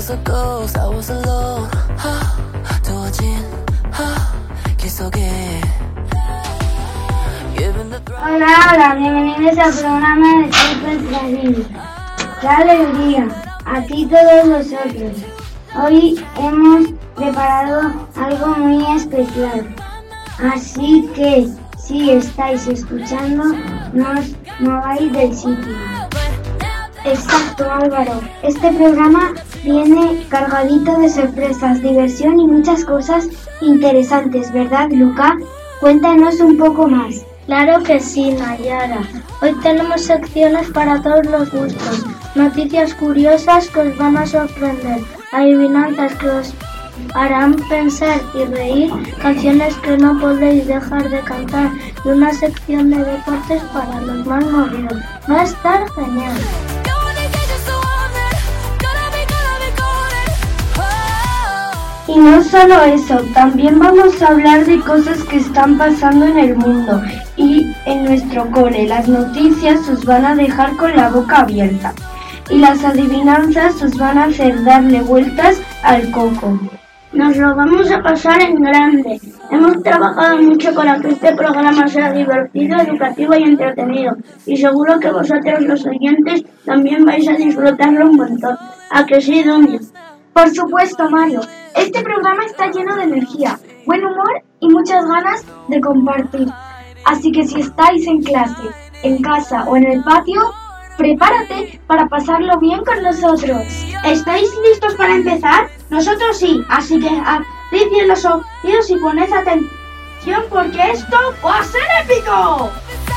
was a ghost, I was alone. 두어진 길 속에. Hola, bienvenidos al programa de Chicos Radio. ¡Qué alegría! Aquí todos vosotros. Hoy hemos preparado algo muy especial. Así que, si estáis escuchando, no os mováis del sitio. Exacto, Álvaro. Este programa viene cargadito de sorpresas, diversión y muchas cosas interesantes, ¿verdad, Luca? Cuéntanos un poco más. Claro que sí, Nayara. Hoy tenemos secciones para todos los gustos, noticias curiosas que os van a sorprender, adivinanzas que os harán pensar y reír, canciones que no podéis dejar de cantar y una sección de deportes para los más movidos. Va a estar genial. Y no solo eso, también vamos a hablar de cosas que están pasando en el mundo y en nuestro cole. Las noticias os van a dejar con la boca abierta y las adivinanzas os van a hacer darle vueltas al coco. Nos lo vamos a pasar en grande. Hemos trabajado mucho para que este programa sea divertido, educativo y entretenido. Y seguro que vosotros, los oyentes, también vais a disfrutarlo un montón. ¿A que sí, Dunia? Por supuesto, Mario. Este programa está lleno de energía, buen humor y muchas ganas de compartir. Así que si estáis en clase, en casa o en el patio, prepárate para pasarlo bien con nosotros. ¿Estáis listos para empezar? Nosotros sí, así que abrid bien los oídos y poned atención porque esto va a ser épico.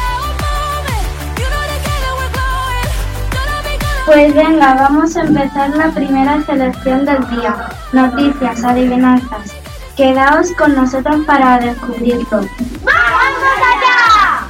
Pues venga, vamos a empezar la primera selección del día. Noticias, adivinanzas. Quedaos con nosotros para descubrirlo. ¡Vamos allá!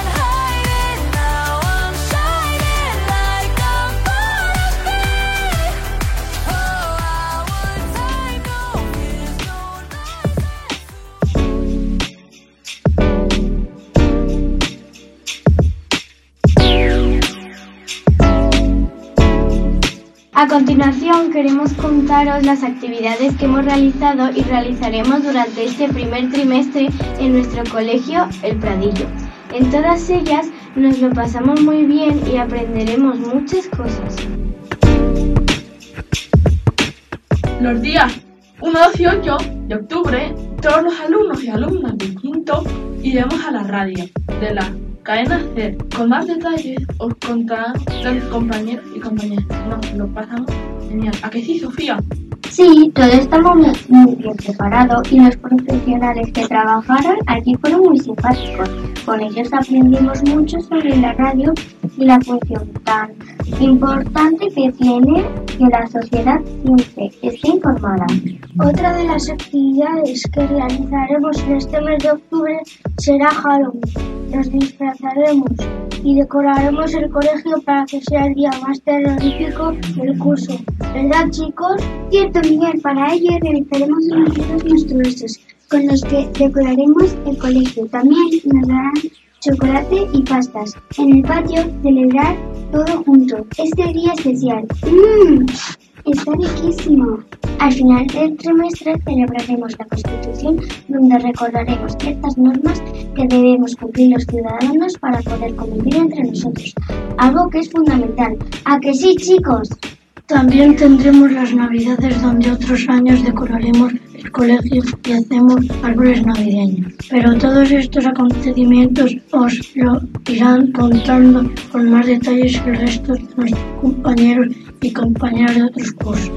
A continuación queremos contaros las actividades que hemos realizado y realizaremos durante este primer trimestre en nuestro colegio El Pradillo. En todas ellas nos lo pasamos muy bien y aprenderemos muchas cosas. Los días 1, 2 y 8 de octubre, todos los alumnos y alumnas del quinto iremos a la radio de la cadena SER. Con más detalles os contarán los compañeros y compañeras. Nos lo pasamos genial. ¿A que sí, Sofía? Sí, todo estamos muy bien preparados y los profesionales que trabajaron allí fueron muy simpáticos. Con ellos aprendimos mucho sobre la radio y la función tan importante que tiene que la sociedad siempre esté informada. Otra de las actividades que realizaremos en este mes de octubre será Halloween. Nos disfrazaremos y decoraremos el colegio para que sea el día más terrorífico del curso. ¿Verdad, chicos? Cierto, Miguel. Para ello realizaremos unos libros monstruosos con los que decoraremos el colegio. También nos darán chocolate y pastas. En el patio celebrar todo junto. Este día especial. Está riquísimo. Al final del trimestre celebraremos la Constitución, donde recordaremos ciertas normas que debemos cumplir los ciudadanos para poder convivir entre nosotros. Algo que es fundamental. ¿A que sí, chicos? También tendremos las Navidades, donde otros años decoraremos el colegio y hacemos árboles navideños. Pero todos estos acontecimientos os lo irán contando con más detalles que el resto de nuestros compañeros y compañeras de otros cursos.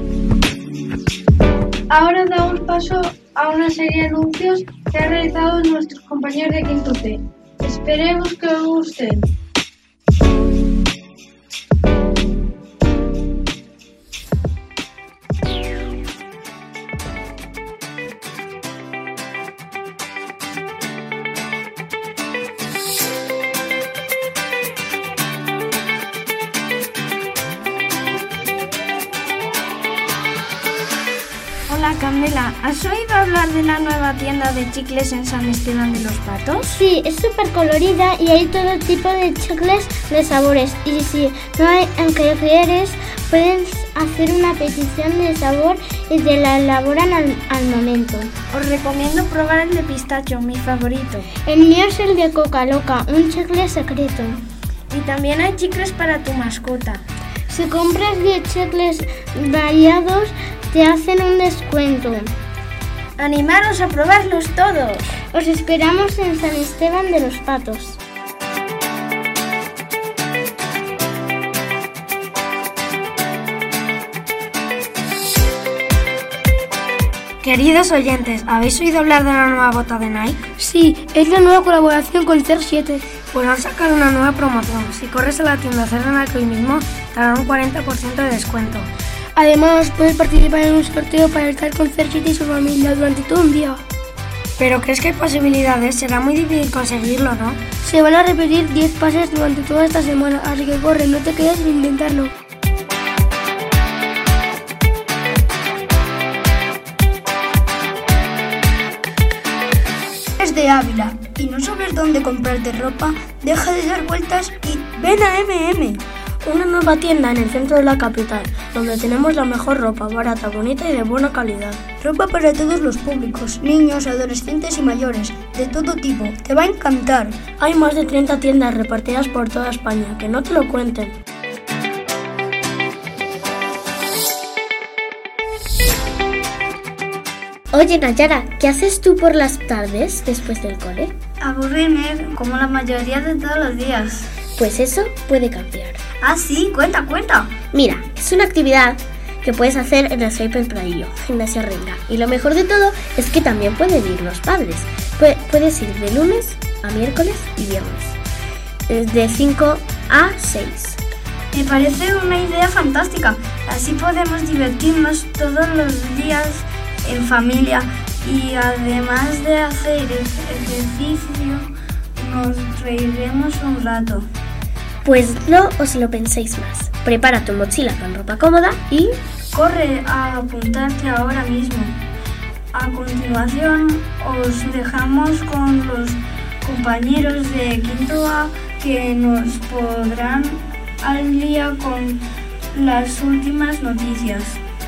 Ahora damos paso a una serie de anuncios que han realizado nuestros compañeros de Quinto C. Esperemos que os gusten. Hola, Carmela, ¿has oído hablar de la nueva tienda de chicles en San Esteban de los Patos? Sí, es súper colorida y hay todo tipo de chicles de sabores. Y si no hay en que quieres, puedes hacer una petición de sabor y te la elaboran al momento. Os recomiendo probar el de pistacho, mi favorito. El mío es el de Coca Loca, un chicle secreto. Y también hay chicles para tu mascota. Si compras 10 chicles variados, te hacen un descuento. ¡Animaros a probarlos todos! Os esperamos en San Esteban de los Patos. Queridos oyentes, ¿habéis oído hablar de la nueva bota de Nike? Sí, es la nueva colaboración con CR7. Pues han sacado una nueva promoción. Si corres a la tienda CR Nike hoy mismo, te darán un 40% de descuento. Además, puedes participar en un sorteo para estar con CR7 y su familia durante todo un día. ¿Pero crees que hay posibilidades? Será muy difícil conseguirlo, ¿no? Se van a repetir 10 pases durante toda esta semana, así que corre, no te quedes sin intentarlo. De Ávila y no sabes dónde comprarte ropa, deja de dar vueltas y ven a MM, una nueva tienda en el centro de la capital, donde tenemos la mejor ropa, barata, bonita y de buena calidad. Ropa para todos los públicos, niños, adolescentes y mayores, de todo tipo, te va a encantar. Hay más de 30 tiendas repartidas por toda España, que no te lo cuenten. Oye, Nayara, ¿qué haces tú por las tardes después del cole? Aburrirme, como la mayoría de todos los días. Pues eso puede cambiar. Ah, sí, cuenta. Mira, es una actividad que puedes hacer en el Hyper Pradillo, Gimnasia Reina. Y lo mejor de todo es que también pueden ir los padres. Puedes ir de lunes a miércoles y viernes, de 5 a 6. Me parece una idea fantástica. Así podemos divertirnos todos los días en familia y además de hacer ejercicio nos reiremos un rato. Pues no os lo penséis más. Prepara tu mochila con ropa cómoda y corre a apuntarte ahora mismo. A continuación os dejamos con los compañeros de quinto A que nos pondrán al día con las últimas noticias.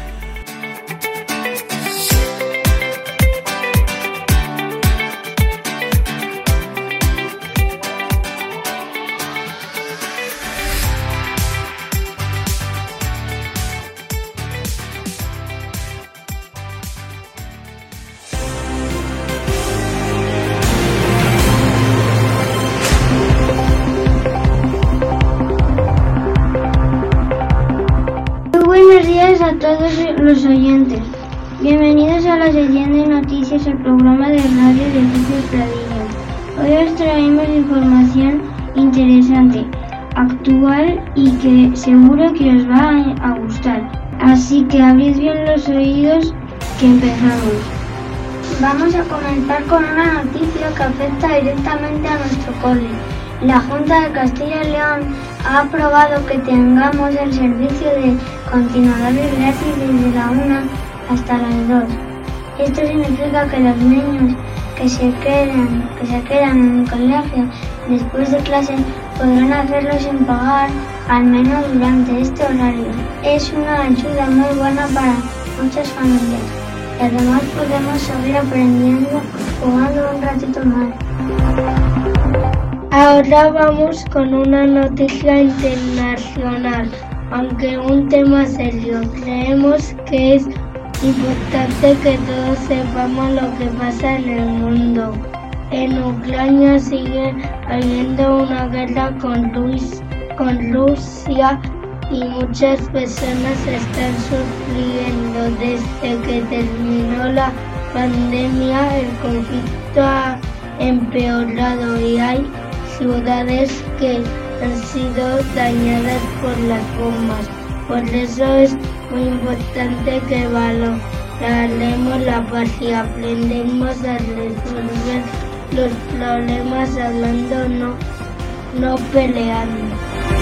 Buenos días a todos los oyentes. Bienvenidos a la sección de noticias, el programa de radio de Hyper Pradillo. Hoy os traemos información interesante, actual y que seguro que os va a gustar. Así que abrid bien los oídos que empezamos. Vamos a comenzar con una noticia que afecta directamente a nuestro cole. La Junta de Castilla y León ha aprobado que tengamos el servicio de continuadores gratis desde la 1 hasta las 2. Esto significa que los niños que se quedan en el colegio después de clase podrán hacerlo sin pagar, al menos durante este horario. Es una ayuda muy buena para muchas familias y además podemos seguir aprendiendo jugando un ratito más. Ahora vamos con una noticia internacional, aunque un tema serio. Creemos que es importante que todos sepamos lo que pasa en el mundo. En Ucrania sigue habiendo una guerra con Rusia y muchas personas están sufriendo. Desde que terminó la pandemia, el conflicto ha empeorado y hay ciudades que han sido dañadas por las bombas. Por eso es muy importante que valoremos la paz y aprendemos a resolver los problemas hablando, no peleando.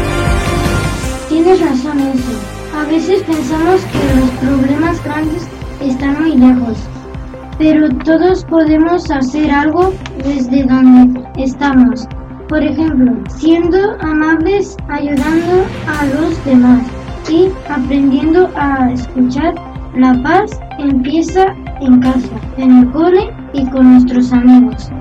Tienes razón, eso. A veces pensamos que los problemas grandes están muy lejos. Pero todos podemos hacer algo desde donde estamos. Por ejemplo, siendo amables, ayudando a los demás y aprendiendo a escuchar. La paz empieza en casa, en el cole y con nuestros amigos.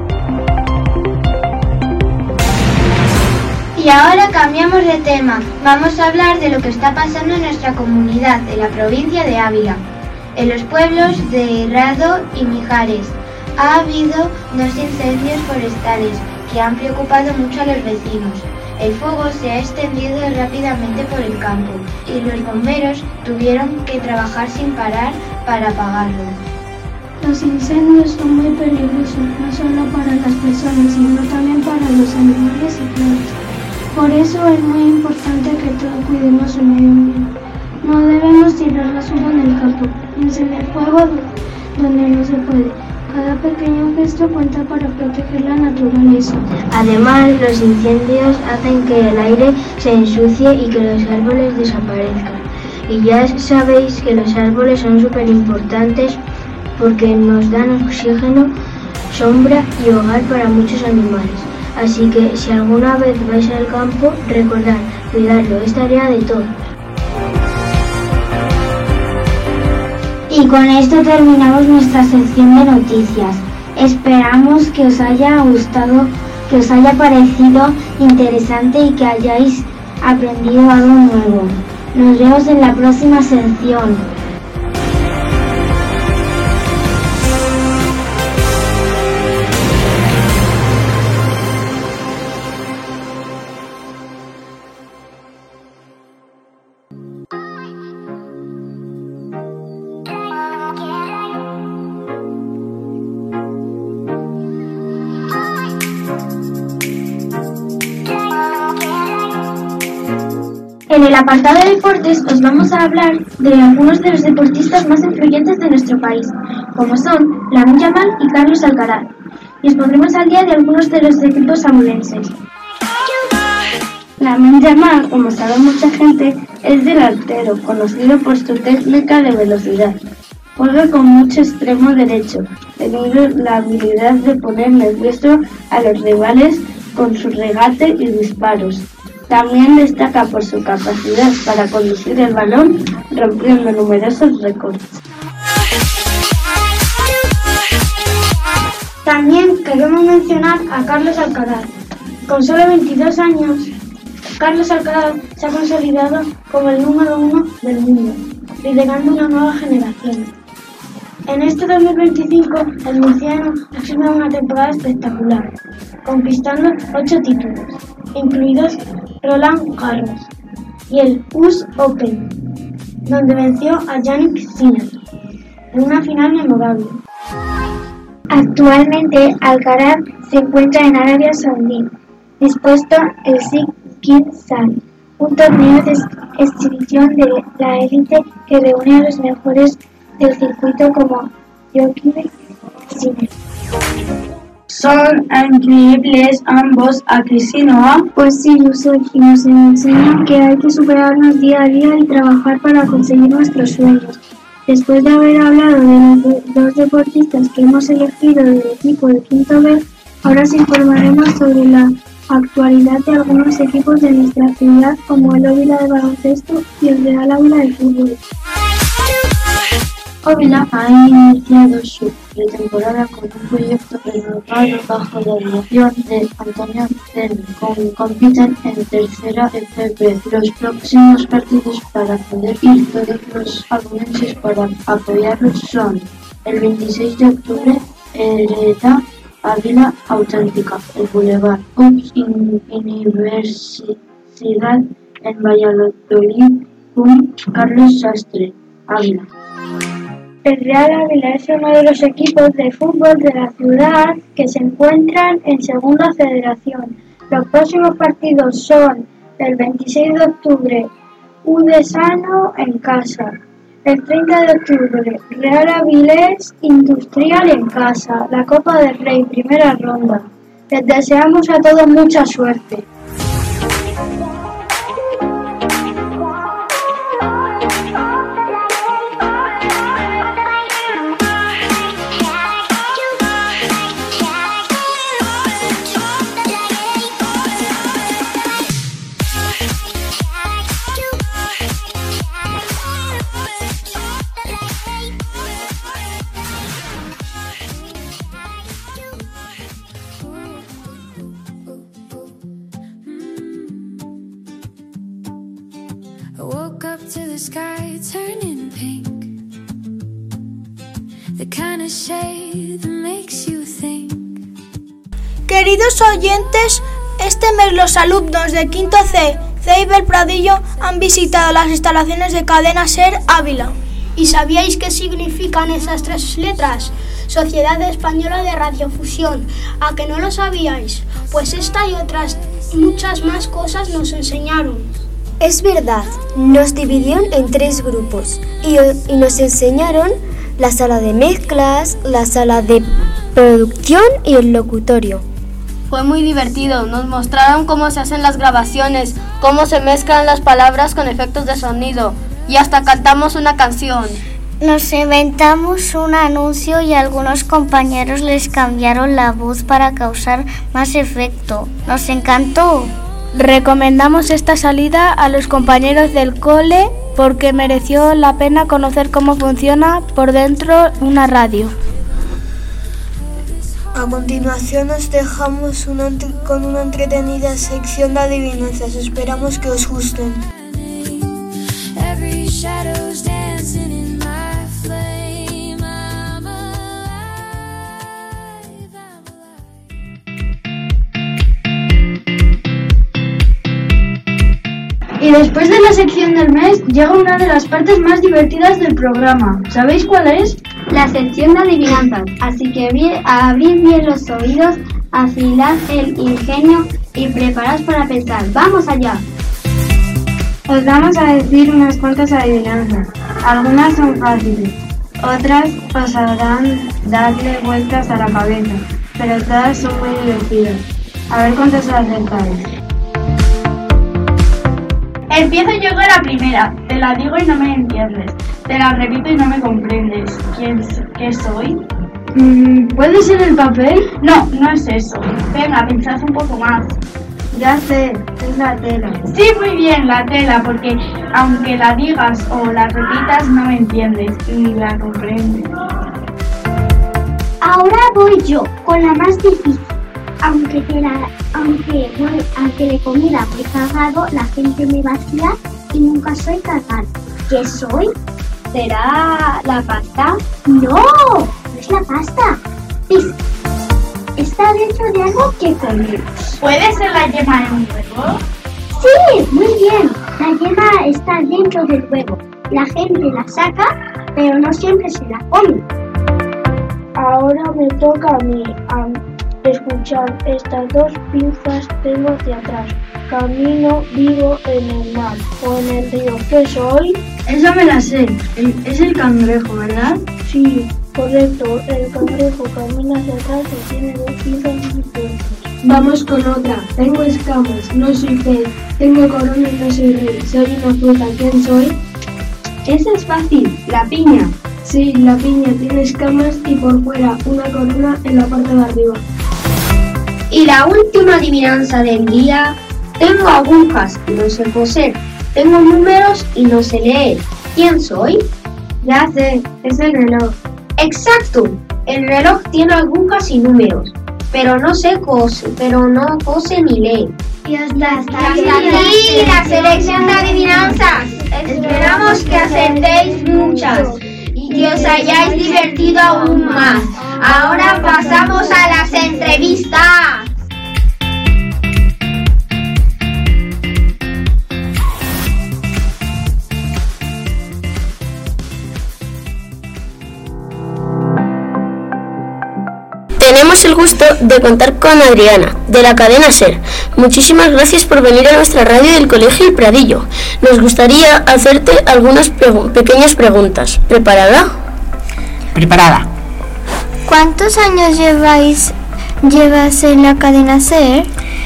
Y ahora cambiamos de tema. Vamos a hablar de lo que está pasando en nuestra comunidad, de la provincia de Ávila. En los pueblos de Herrado y Mijares ha habido 2 incendios forestales que han preocupado mucho a los vecinos. El fuego se ha extendido rápidamente por el campo y los bomberos tuvieron que trabajar sin parar para apagarlo. Los incendios son muy peligrosos, no solo para las personas, sino también para los animales y plantas. Por eso es muy importante que todos cuidemos el medio ambiente. No debemos tirar la basura en el campo, ni encender fuego donde no se puede. Cada pequeño gesto cuenta para proteger la naturaleza. Además, los incendios hacen que el aire se ensucie y que los árboles desaparezcan. Y ya sabéis que los árboles son súper importantes porque nos dan oxígeno, sombra y hogar para muchos animales. Así que si alguna vez vais al campo, recordad cuidarlo, es tarea de todos. Y con esto terminamos nuestra sección de noticias. Esperamos que os haya gustado, que os haya parecido interesante y que hayáis aprendido algo nuevo. Nos vemos en la próxima sección. En el apartado de deportes os vamos a hablar de algunos de los deportistas más influyentes de nuestro país, como son Lamine Yamal y Carlos Alcaraz, y os pondremos al día de algunos de los equipos amulenses. Lamine Yamal, como sabe mucha gente, es delantero, conocido por su técnica de velocidad. Juega con mucho extremo derecho, teniendo la habilidad de poner nervioso a los rivales con su regate y disparos. También destaca por su capacidad para conducir el balón, rompiendo numerosos récords. También queremos mencionar a Carlos Alcaraz. Con solo 22 años, Carlos Alcaraz se ha consolidado como el número 1 del mundo, liderando una nueva generación. En este 2025, el murciano ha firmado una temporada espectacular, conquistando 8 títulos, incluidos Roland Garros y el US Open, donde venció a Jannik Sinner en una final memorable. Actualmente, Alcaraz se encuentra en Arabia Saudí, dispuesto el Sheikh Bin Zayed, un torneo de exhibición de la élite que reúne a los mejores del circuito como Djokovic y Sinner. Son increíbles ambos, ¿a que sí, no? Pues sí, lo soy, y nos enseñan que hay que superarnos día a día y trabajar para conseguir nuestros sueños. Después de haber hablado de los dos deportistas que hemos elegido del equipo de Quinto B, ahora os informaremos sobre la actualidad de algunos equipos de nuestra ciudad, como el Ávila de baloncesto y el Real Ávila de fútbol. Ávila ha iniciado su pretemporada con un proyecto renovado bajo la dirección de Antonio Cerny, compiten en tercera FP. Los próximos partidos para poder ir todos los abulenses para apoyarlos son el 26 de octubre, Hereda Ávila Auténtica, el Boulevard, Ups Universidad en Valladolid, Carlos Sastre, Ávila. El Real Ávila es uno de los equipos de fútbol de la ciudad que se encuentran en Segunda Federación. Los próximos partidos son el 26 de octubre, Udesano en casa. El 30 de octubre, Real Avilés Industrial en casa. La Copa del Rey, primera ronda. Les deseamos a todos mucha suerte. the sky turning pink. The kind of shade that makes you think. Queridos oyentes, este mes los alumnos de Quinto C, CEIP Pradillo, han visitado las instalaciones de Cadena SER Ávila. ¿Y sabíais qué significan esas 3 letras? Sociedad Española de Radiofusión. ¿A que no lo sabíais? Pues esta y otras muchas más cosas nos enseñaron. Es verdad, nos dividieron en 3 grupos y nos enseñaron la sala de mezclas, la sala de producción y el locutorio. Fue muy divertido, nos mostraron cómo se hacen las grabaciones, cómo se mezclan las palabras con efectos de sonido y hasta cantamos una canción. Nos inventamos un anuncio y algunos compañeros les cambiaron la voz para causar más efecto. Nos encantó. Recomendamos esta salida a los compañeros del cole porque mereció la pena conocer cómo funciona por dentro una radio. A continuación os dejamos con una entretenida sección de adivinanzas. Esperamos que os gusten. Y después de la sección del mes, llega una de las partes más divertidas del programa. ¿Sabéis cuál es? La sección de adivinanzas. Así que abrid bien los oídos, afilad el ingenio y preparaos para pensar. ¡Vamos allá! Os vamos a decir unas cuantas adivinanzas. Algunas son fáciles, otras os harán darle vueltas a la cabeza, pero todas son muy divertidas. A ver cuántas acertáis. Empiezo yo con la primera. Te la digo y no me entiendes. Te la repito y no me comprendes. ¿Qué soy? ¿Puede ser el papel? No, no es eso. Venga, pensad un poco más. Ya sé, es la tela. Sí, muy bien, la tela, porque aunque la digas o la repitas, no me entiendes ni la comprendes. Ahora voy yo, con la más difícil. Aunque de comida voy cargado, la gente me vacía y nunca soy cargado. ¿Qué soy? ¿Será la pasta? ¡No! No es la pasta. Está dentro de algo que comemos. ¿Puede ser la yema de un huevo? Sí, muy bien. La yema está dentro del huevo. La gente la saca, pero no siempre se la come. Ahora me toca a mí. Escuchar, estas 2 pinzas tengo hacia atrás. Camino, vivo en el mar o en el río. ¿Qué soy? Esa me la sé. Es el cangrejo, ¿verdad? Sí, correcto. El cangrejo camina hacia atrás y tiene 2 pinzas muy fuertes. Vamos con otra. Tengo escamas, no soy pez. Tengo corona y no soy rey. Soy una fruta. ¿Quién soy? Esa es fácil. La piña. Sí, la piña tiene escamas y por fuera una corona en la parte de arriba. Y la última adivinanza del día. Tengo agujas y no sé coser. Tengo números y no sé leer. ¿Quién soy? Ya sé, es el reloj. Exacto. El reloj tiene agujas y números, pero no cose ni lee. Y hasta aquí la selección de adivinanzas. Esperamos que acertéis muchas y que os hayáis divertido aún más. Ahora pasamos a las entrevistas. Tenemos el gusto de contar con Adriana, de la cadena SER. Muchísimas gracias por venir a nuestra radio del Colegio El Pradillo. Nos gustaría hacerte algunas pequeñas preguntas. ¿Preparada? Preparada. ¿Cuántos años llevas en la cadena SER?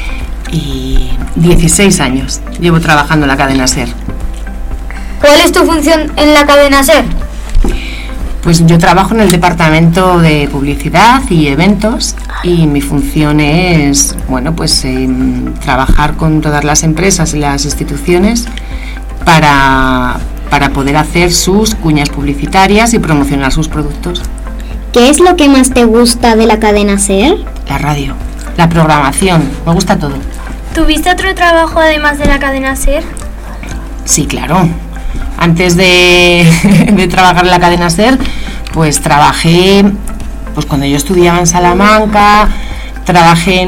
16 años llevo trabajando en la cadena SER. ¿Cuál es tu función en la cadena SER? Pues yo trabajo en el departamento de publicidad y eventos y mi función es, trabajar con todas las empresas y las instituciones para poder hacer sus cuñas publicitarias y promocionar sus productos. ¿Qué es lo que más te gusta de la cadena SER? La radio, la programación, me gusta todo. ¿Tuviste otro trabajo además de la cadena SER? Sí, claro. Antes de trabajar en la cadena SER, pues trabajé, pues cuando yo estudiaba en Salamanca, trabajé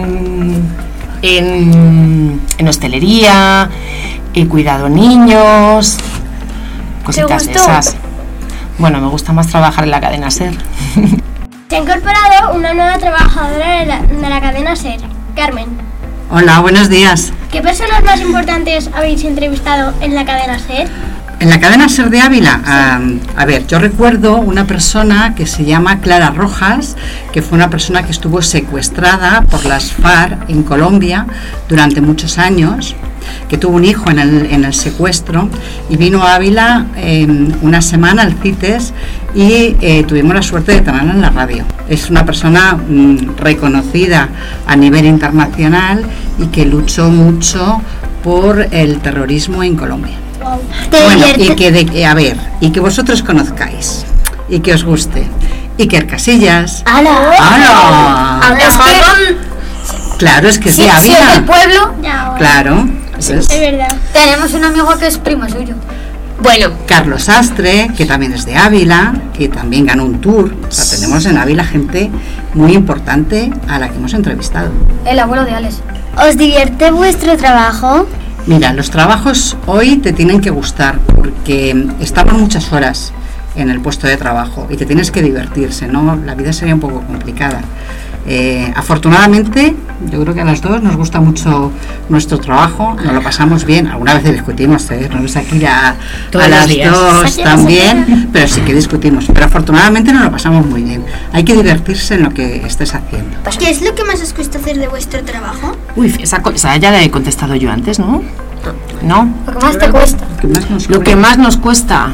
en hostelería, he cuidado niños, cositas de esas. Bueno, me gusta más trabajar en la cadena SER. Se ha incorporado una nueva trabajadora de la cadena SER, Carmen. Hola, buenos días. ¿Qué personas más importantes habéis entrevistado en la cadena SER? En la cadena SER de Ávila, a ver, yo recuerdo una persona que se llama Clara Rojas, que fue una persona que estuvo secuestrada por las FARC en Colombia durante muchos años, que tuvo un hijo en el secuestro y vino a Ávila una semana al CITES y tuvimos la suerte de tenerla en la radio. Es una persona reconocida a nivel internacional y que luchó mucho por el terrorismo en Colombia. Bueno, y que vosotros conozcáis y que os guste. Iker Casillas. ¡Hala! Claro, es que es de Ávila. Si es del pueblo. Claro. Es verdad. Tenemos un amigo que es primo suyo. Bueno, Carlos Astre, que también es de Ávila, que también ganó un tour. O sea, tenemos en Ávila gente muy importante a la que hemos entrevistado. El abuelo de Alex. ¿Os divierte vuestro trabajo? Mira, los trabajos hoy te tienen que gustar porque estamos muchas horas en el puesto de trabajo y te tienes que divertirse, ¿no? La vida sería un poco complicada. Afortunadamente, yo creo que a las dos nos gusta mucho nuestro trabajo, nos lo pasamos bien. Alguna vez discutimos, no ves aquí a las dos también, pero sí que discutimos. Pero afortunadamente nos lo pasamos muy bien. Hay que divertirse en lo que estés haciendo. ¿Qué es lo que más os cuesta hacer de vuestro trabajo? Uy, esa ya la he contestado yo antes, ¿no? ¿No? Lo que más te cuesta. Lo que más nos cuesta.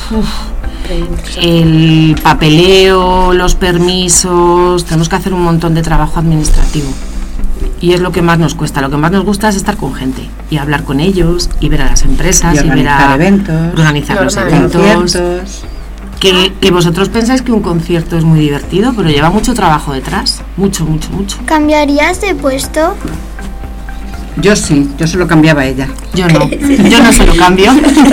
El papeleo, los permisos, tenemos que hacer un montón de trabajo administrativo y es lo que más nos cuesta. Lo que más nos gusta es estar con gente y hablar con ellos y ver a las empresas y ver a organizar los eventos. Que vosotros pensáis que un concierto es muy divertido, pero lleva mucho trabajo detrás, mucho. ¿Cambiarías de puesto? Yo sí, yo se lo cambiaba a ella. Yo no se lo cambio.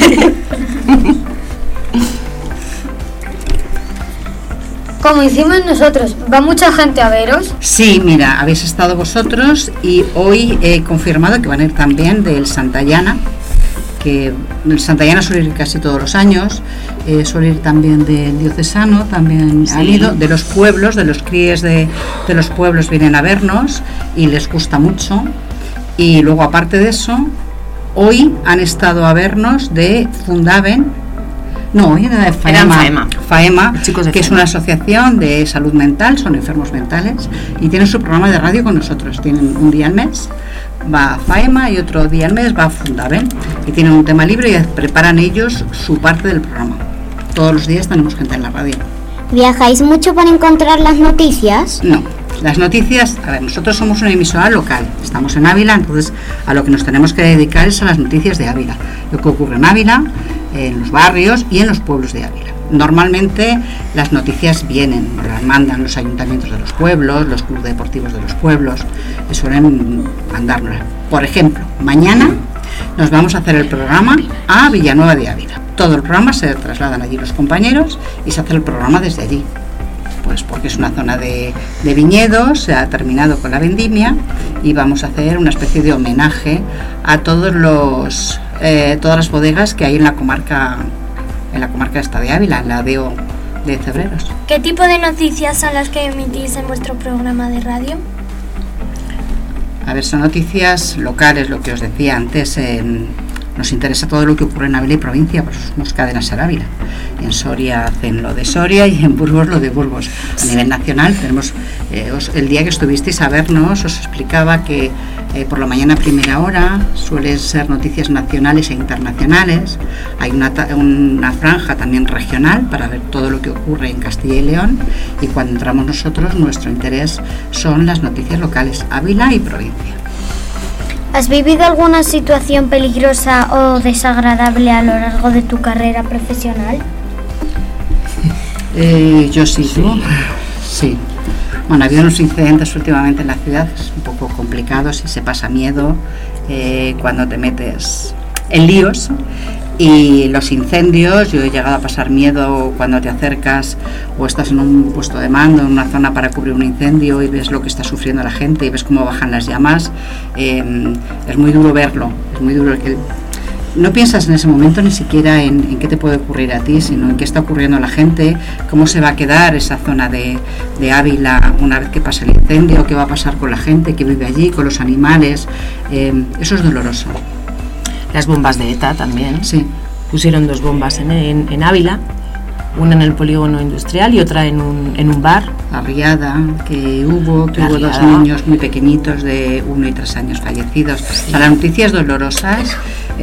Como hicimos nosotros, ¿va mucha gente a veros? Sí, mira, habéis estado vosotros y hoy he confirmado que van a ir también del Santayana, que el Santayana suele ir casi todos los años, suele ir también del Diocesano, también han ido, de los pueblos, de los críes de los pueblos vienen a vernos y les gusta mucho. Y luego, aparte de eso, hoy han estado a vernos de Fundaven. No, era de FAEMA, que es una asociación de salud mental, son enfermos mentales y tienen su programa de radio con nosotros. Tienen un día al mes, va a FAEMA y otro día al mes va a Fundaven y tienen un tema libre y preparan ellos su parte del programa. Todos los días tenemos gente en la radio. ¿Viajáis mucho para encontrar las noticias? No, las noticias, a ver, nosotros somos una emisora local, estamos en Ávila, entonces a lo que nos tenemos que dedicar es a las noticias de Ávila, lo que ocurre en Ávila, en los barrios y en los pueblos de Ávila. Normalmente las noticias vienen, las mandan los ayuntamientos de los pueblos, los clubes deportivos de los pueblos, que suelen mandárnoslas. Por ejemplo, mañana nos vamos a hacer el programa a Villanueva de Ávila. Todo el programa se trasladan allí los compañeros y se hace el programa desde allí. Pues porque es una zona de viñedos, se ha terminado con la vendimia y vamos a hacer una especie de homenaje a todas las bodegas que hay en la comarca esta de Ávila, en la DEO de Cebreros. ¿Qué tipo de noticias son las que emitís en vuestro programa de radio? A ver, son noticias locales, lo que os decía antes. Nos interesa todo lo que ocurre en Ávila y provincia, pues somos Cadena SER Ávila. En Soria hacen lo de Soria y en Burgos lo de Burgos. A nivel nacional tenemos, el día que estuvisteis a vernos os explicaba que por la mañana a primera hora suelen ser noticias nacionales e internacionales. Hay una franja también regional para ver todo lo que ocurre en Castilla y León, y cuando entramos nosotros nuestro interés son las noticias locales, Ávila y provincia. ¿Has vivido alguna situación peligrosa o desagradable a lo largo de tu carrera profesional? Yo sí. Sí. Bueno, ha habido unos incidentes últimamente en la ciudad, un poco complicados y se pasa miedo cuando te metes en líos. Y los incendios, yo he llegado a pasar miedo cuando te acercas o estás en un puesto de mando, en una zona para cubrir un incendio y ves lo que está sufriendo la gente y ves cómo bajan las llamas. Es muy duro verlo, es muy duro. No piensas en ese momento ni siquiera en qué te puede ocurrir a ti, sino en qué está ocurriendo a la gente, cómo se va a quedar esa zona de Ávila una vez que pase el incendio, qué va a pasar con la gente que vive allí, con los animales. Eso es doloroso. Las bombas de ETA también. Sí. Pusieron 2 bombas en Ávila, una en el polígono industrial y otra en un bar. La riada que hubo 2 niños muy pequeñitos de 1 y 3 años fallecidos. Sí. O sea, las noticias dolorosas,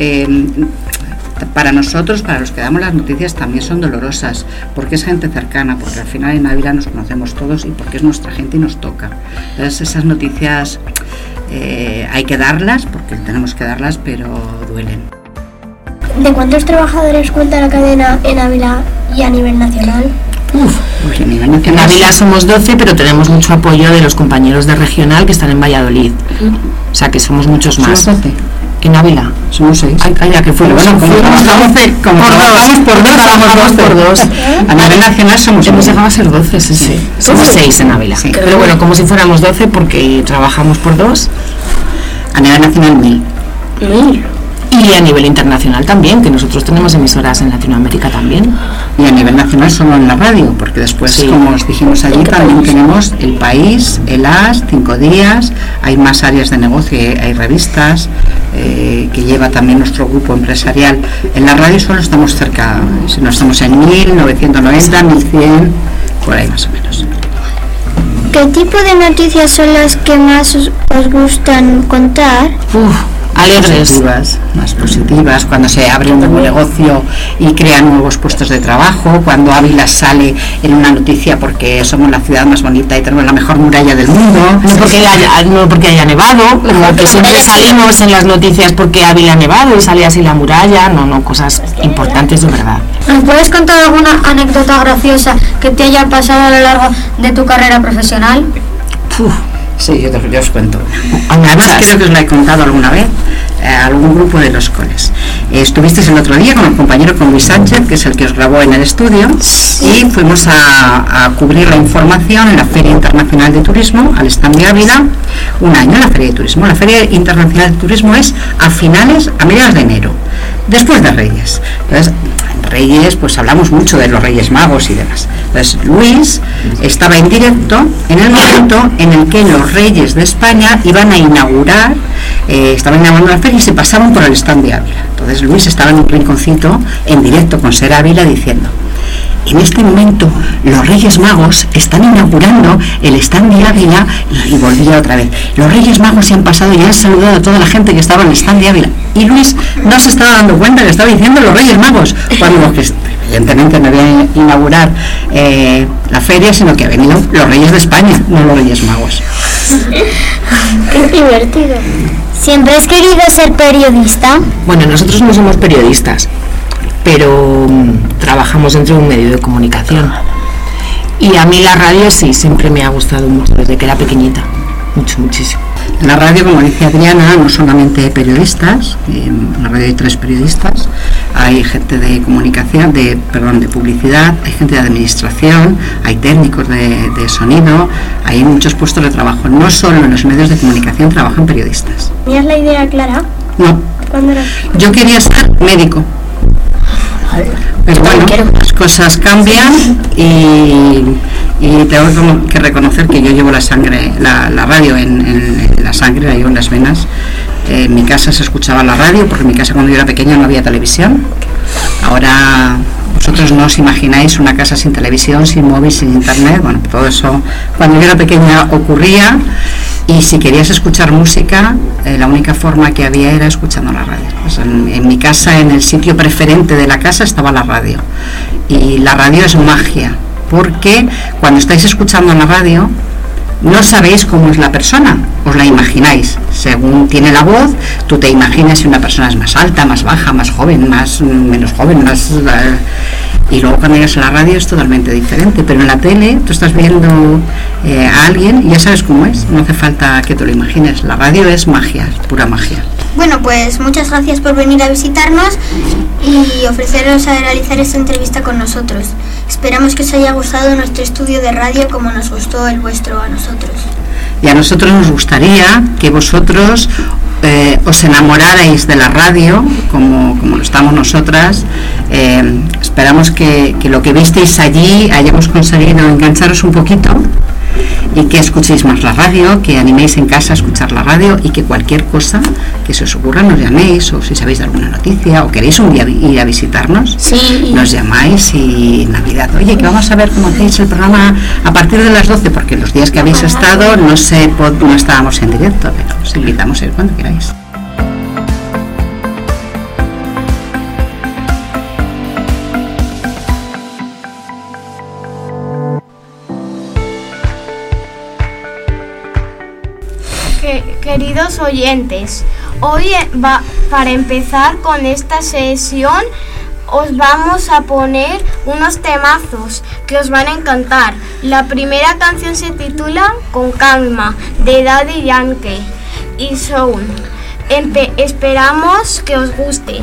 para nosotros, para los que damos las noticias, también son dolorosas, porque es gente cercana, porque al final en Ávila nos conocemos todos y porque es nuestra gente y nos toca. Entonces esas noticias hay que darlas, porque tenemos que darlas, pero duelen. ¿De cuántos trabajadores cuenta la cadena en Ávila y a nivel nacional? Pues a nivel nacional. En Ávila somos 12, pero tenemos mucho apoyo de los compañeros de regional que están en Valladolid. O sea que somos muchos más. ¿Somos 12? En Ávila. Somos 6. Ay, ya que fuimos. Bueno, como trabajamos por dos. A nivel nacional somos 6. Hemos llegado a ser 12, sí. Somos 6 en Ávila. Sí. Pero bueno, como si fuéramos 12 porque trabajamos por 2. A nivel nacional 1000. Y a nivel internacional también, que nosotros tenemos emisoras en Latinoamérica también. Y a nivel nacional solo en la radio, porque después, como os dijimos allí, también tenemos El País, El As, 5 Días, hay más áreas de negocio, hay revistas, que lleva también nuestro grupo empresarial. En la radio solo estamos cerca, si no estamos en 1000, 990, 1100, por ahí más o menos. ¿Qué tipo de noticias son las que más os gustan contar? Alegres. Más positivas, cuando se abre un nuevo negocio y crean nuevos puestos de trabajo, cuando Ávila sale en una noticia porque somos la ciudad más bonita y tenemos la mejor muralla del mundo. No porque haya nevado, como que siempre salimos en las noticias porque Ávila ha nevado y sale así la muralla, no, cosas importantes de verdad. ¿Nos puedes contar alguna anécdota graciosa que te haya pasado a lo largo de tu carrera profesional? Sí, yo os cuento. Además creo que os la he contado alguna vez a algún grupo de los coles. Estuvisteis el otro día con el compañero, con Luis Sánchez, que es el que os grabó en el estudio, y fuimos a cubrir la información en la Feria Internacional de Turismo, al stand de Ávila, un año en la Feria de Turismo. La Feria Internacional de Turismo es a mediados de enero, después de Reyes. Entonces, Reyes, pues hablamos mucho de los Reyes Magos y demás. Entonces, Luis estaba en directo en el momento en el que los Reyes de España iban a inaugurar, estaban inaugurando la feria y se pasaban por el stand de Ávila. Entonces, Luis estaba en un rinconcito en directo con Ser Ávila diciendo: en este momento los Reyes Magos están inaugurando el stand de Ávila, y volvía otra vez. Los Reyes Magos se han pasado y han saludado a toda la gente que estaba en el stand de Ávila. Y Luis no se estaba dando cuenta que estaba diciendo los Reyes Magos, cuando los que evidentemente no habían a inaugurar la feria, sino que habían venido los Reyes de España, no los Reyes Magos. Qué divertido. ¿Siempre has querido ser periodista? Bueno, nosotros no somos periodistas, pero trabajamos dentro de un medio de comunicación. Y a mí la radio sí, siempre me ha gustado mucho, desde que era pequeñita, muchísimo. En la radio, como dice Adriana, no solamente periodistas, en la radio hay 3 periodistas, hay gente de comunicación, de publicidad, hay gente de administración, hay técnicos de sonido, hay muchos puestos de trabajo. No solo en los medios de comunicación trabajan periodistas. ¿Tenías la idea clara? No. ¿Cuándo eras? Yo quería ser médico. Pero bueno, las cosas cambian y tengo que reconocer que yo llevo la sangre, la radio en la sangre, la llevo en las venas. En mi casa se escuchaba la radio, porque en mi casa cuando yo era pequeña no había televisión. Ahora vosotros no os imagináis una casa sin televisión, sin móvil, sin internet. Bueno, todo eso cuando yo era pequeña ocurría. Y si querías escuchar música, la única forma que había era escuchando la radio. Pues en mi casa, en el sitio preferente de la casa, estaba la radio. Y la radio es magia, porque cuando estáis escuchando la radio, no sabéis cómo es la persona, os la imagináis. Según tiene la voz, tú te imaginas si una persona es más alta, más baja, más joven, menos joven, más... Y luego cuando llegas a la radio es totalmente diferente, pero en la tele tú estás viendo a alguien y ya sabes cómo es, no hace falta que te lo imagines. La radio es magia, es pura magia. Bueno, pues muchas gracias por venir a visitarnos y ofreceros a realizar esta entrevista con nosotros. Esperamos que os haya gustado nuestro estudio de radio como nos gustó el vuestro a nosotros. Y a nosotros nos gustaría que vosotros os enamorarais de la radio como lo estamos nosotras. Esperamos que lo que visteis allí hayamos conseguido engancharos un poquito y que escuchéis más la radio, que animéis en casa a escuchar la radio y que cualquier cosa que se os ocurra nos llaméis, o si sabéis de alguna noticia o queréis un día ir a visitarnos, sí, nos llamáis. Y Navidad, oye, que vamos a ver cómo hacéis el programa a partir de las 12, porque los días que habéis estado no estábamos en directo, pero os invitamos a ir cuando queráis. Queridos oyentes, hoy para empezar con esta sesión os vamos a poner unos temazos que os van a encantar. La primera canción se titula Con Calma, de Daddy Yankee y Soul. Esperamos que os guste.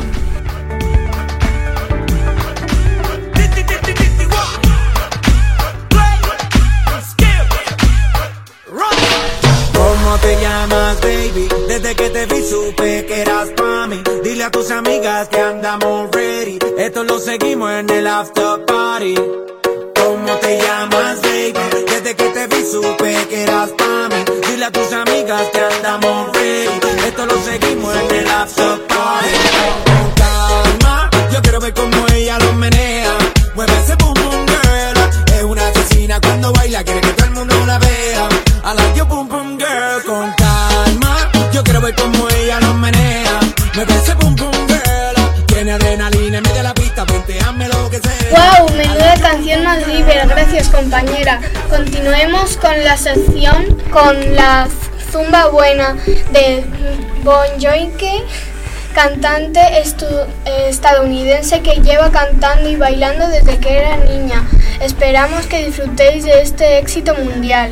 ¿Cómo te llamas, baby? Desde que te vi supe que eras pa' mí. Dile a tus amigas que andamos ready. Esto lo seguimos en el after party. ¿Cómo te llamas, baby? Desde que te vi supe que eras pa' mí. Dile a tus amigas que andamos ready. Esto lo seguimos en el after party. Con calma, yo quiero ver cómo ella lo menea. Mueve ese boom boom girl. Es una asesina cuando baila, quiere que todo el mundo la vea. I like your boom boom girl. Con calma, yo quiero ver cómo ella lo menea. Mueve ese boom boom girl. Tiene adrenalina en medio de la pista, venteame lo que sea. ¡Wow! Menuda canción más libre, gracias compañera. Continuemos con la sección con la zumba buena de Bon Jovi, cantante estadounidense que lleva cantando y bailando desde que era niña. Esperamos que disfrutéis de este éxito mundial.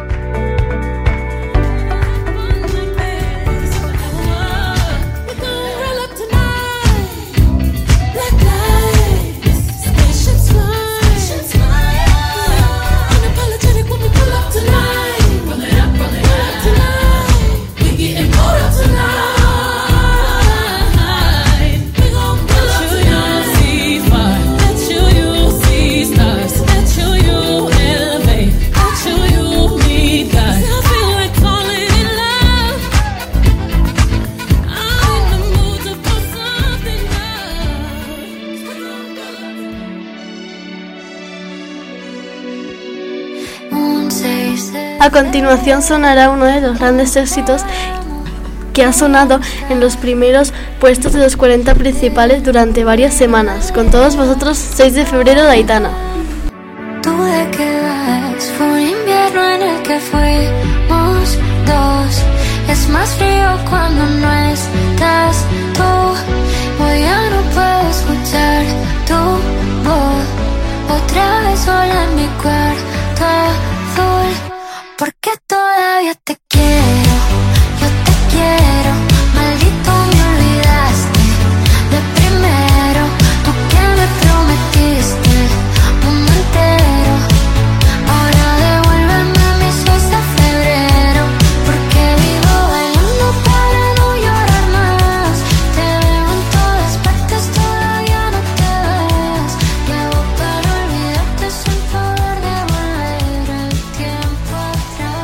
A continuación sonará uno de los grandes éxitos que ha sonado en los primeros puestos de los 40 principales durante varias semanas. Con todos vosotros, 6 de febrero de Aitana. ¿Tú de qué vas? Fue un invierno en el que fuimos dos. Es más frío cuando no estás tú. Hoy ya no puedo escuchar tu voz. Otra vez sola en mi cuarto azul. Porque todavía te quiero, yo te quiero. Maldito me olvidaste de primero. Tú que me prometiste el mundo entero. Ahora devuélveme mis 6 de febrero. Porque vivo bailando para no llorar más. Te veo en todas partes, todavía no te ves. Llevo para olvidarte sin poder devolver el tiempo atrás.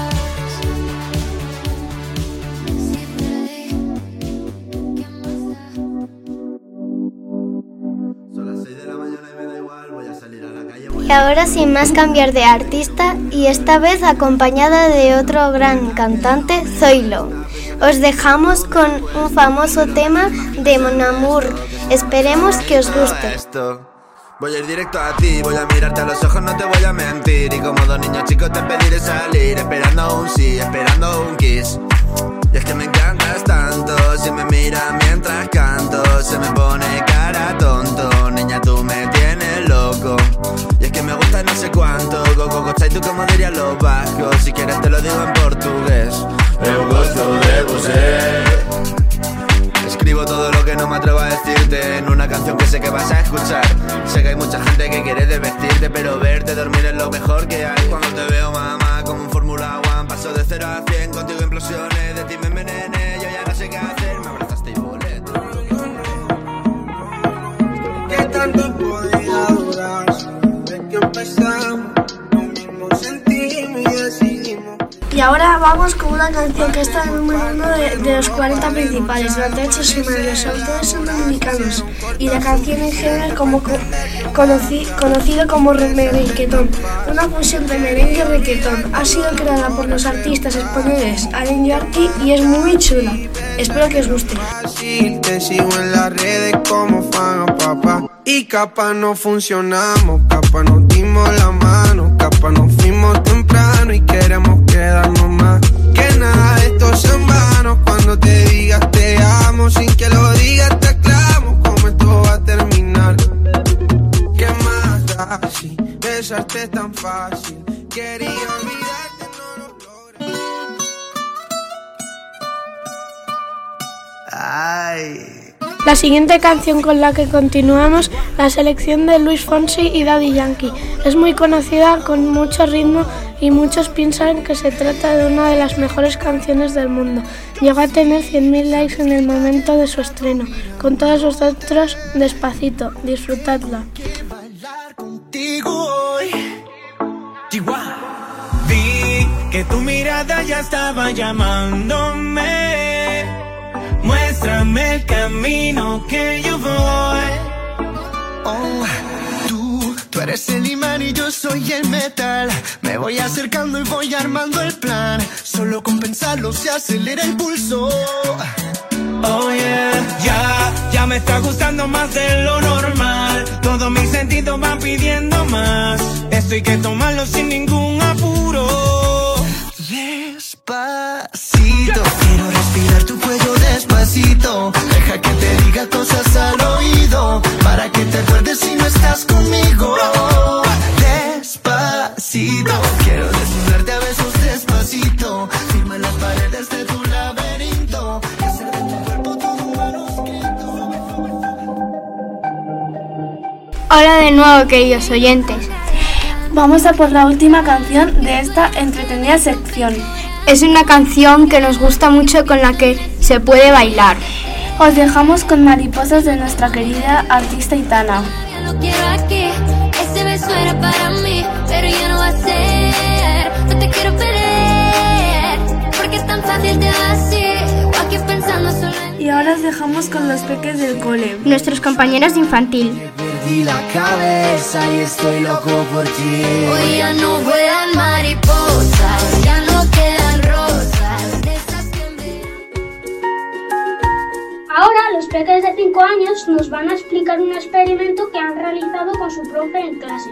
Y ahora sin más cambiar de artista y esta vez acompañada de otro gran cantante, Zoilo. Os dejamos con un famoso tema de Mon Amour. Esperemos que os guste. Voy a ir directo a ti, voy a mirarte a los ojos, no te voy a mentir. Y como dos niños chicos te pediré salir, esperando un sí, esperando un kiss. Y es que me encantas tanto, si me miras mientras canto, se me pone cara tonto. Niña, tú me tienes como dirían los vascos. Si quieres te lo digo en portugués. Eu gosto de você. Escribo todo lo que no me atrevo a decirte en una canción que sé que vas a escuchar. Sé que hay mucha gente que quiere desvestirte, pero verte dormir es lo mejor que hay. Cuando te veo, mamá, como un Fórmula 1, paso de 0 a 100, contigo implosiones, de ti me envenené, yo ya no sé qué hacer, me abrazaste y volé. ¿Qué tanto podía durar? Desde que empezamos, lo mismo sentimos y decidimos. Y ahora vamos con una canción que está en el número 1 de los 40 principales durante 8 semanas. Los autores son dominicanos y la canción en general conocido como reggaetón, una fusión de merengue y reggaetón. Ha sido creada por los artistas españoles Alen Yarki y es muy chula. Espero que os guste. Te sigo en las redes como fan a papá. Y capaz no funcionamos, capaz nos dimos la mano, capaz nos fuimos temprano y queremos quedarnos más. Que nada de esto es en vano, cuando te digas te amo, sin que lo digas te aclamo, cómo esto va a terminar. ¿Qué más da si besarte es tan fácil? Quería olvidarte, no lo logré. Ay. La siguiente canción con la que continuamos, la selección de Luis Fonsi y Daddy Yankee. Es muy conocida, con mucho ritmo y muchos piensan que se trata de una de las mejores canciones del mundo. Llegó a tener 100.000 likes en el momento de su estreno. Con todos vosotros, Despacito, disfrutadla. Vi que tu mirada ya estaba llamándome. Muéstrame el camino que yo voy. Oh, tú eres el imán y yo soy el metal. Me voy acercando y voy armando el plan. Solo con pensarlo se acelera el pulso. Oh yeah, ya me está gustando más de lo normal. Todos mis sentidos van pidiendo más. Esto hay que tomarlo sin ningún apuro. Despacito, quiero respirar tu cuello despacito. Deja que te diga cosas al oído, para que te acuerdes si no estás conmigo. Despacito, quiero desnudarte a besos despacito. Firma las paredes de tu laberinto y hacer de tu cuerpo todo un manuscrito. Hola de nuevo, queridos oyentes. Vamos a por la última canción de esta entretenida sección. Es una canción que nos gusta mucho, con la que se puede bailar. Os dejamos con Mariposas de nuestra querida artista Itana. Ya lo quiero aquí, ese beso era para mí, pero ya no va a ser. No te quiero perder, porque es tan fácil de decir. Aquí pensando solo en... Y ahora os dejamos con los peques del cole, nuestros compañeros de infantil. Perdí la cabeza y estoy loco por ti. Hoy ya no vuelan mariposas, ya no quedan rosas de esas que Ahora los peques de 5 años nos van a explicar un experimento que han realizado con su profe en clase.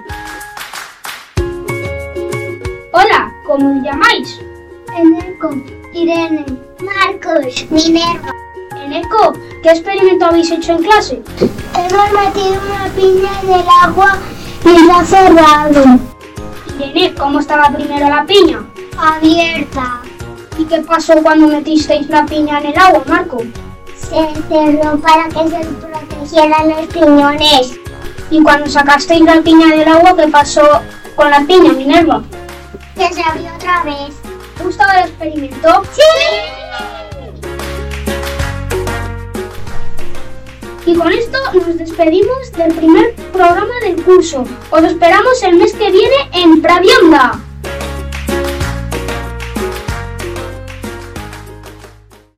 Hola, ¿cómo os llamáis? Eneco, Irene, Marcos, Minerva. Eneco, ¿qué experimento habéis hecho en clase? Hemos metido una piña en el agua y la ha cerrado. Irene, ¿cómo estaba primero la piña? Abierta. ¿Y qué pasó cuando metisteis la piña en el agua, Marco? Se cerró para que se protegieran los piñones. ¿Y cuando sacasteis la piña del agua, qué pasó con la piña, Minerva? Que se abrió otra vez. ¿Te gustó el experimento? ¡Sí! Y con esto nos despedimos del primer programa del curso. Os esperamos el mes que viene en Pravionda.